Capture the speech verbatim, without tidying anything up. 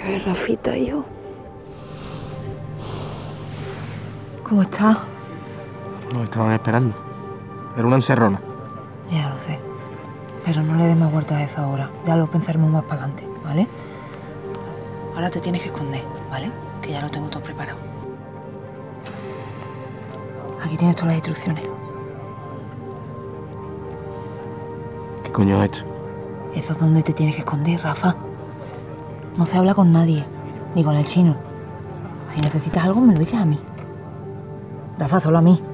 ver, Rafita, hijo. ¿Cómo estás? Nos estaban esperando. Era una encerrona. Ya lo sé. Pero no le des más vueltas a eso ahora. Ya lo pensaremos más para adelante, ¿vale? Ahora te tienes que esconder, ¿vale? Que ya lo tengo todo preparado. Aquí tienes todas las instrucciones. ¿Qué coño es esto? Eso es donde te tienes que esconder, Rafa. No se habla con nadie, ni con el chino. Si necesitas algo, me lo dices a mí. Rafa, solo a mí.